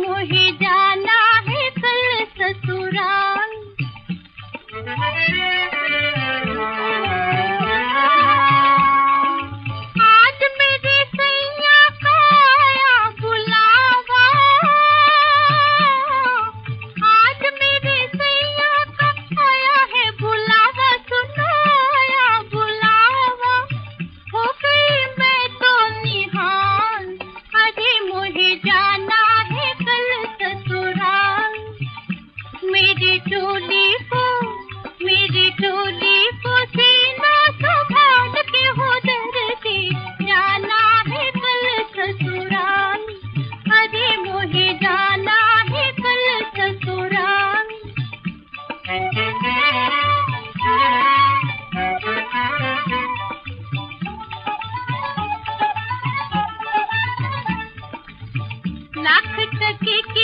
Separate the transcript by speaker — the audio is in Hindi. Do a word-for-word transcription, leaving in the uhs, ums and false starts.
Speaker 1: मोहे जाना है कल ससुराल। आज मेरे सैया का आया बुलावा, आज मेरे सैया का आया है बुलावा, सुनो आया बुलावा। हो गई मैं तो निहाल, अरे मोहे जाना है कल ससुराल। मेरी टोली को मेरी टोली को सीना संभाल के हो दर्दी, जाना है कल ससुराल, अरे मोहे जाना है कल ससुराल। लाख टके की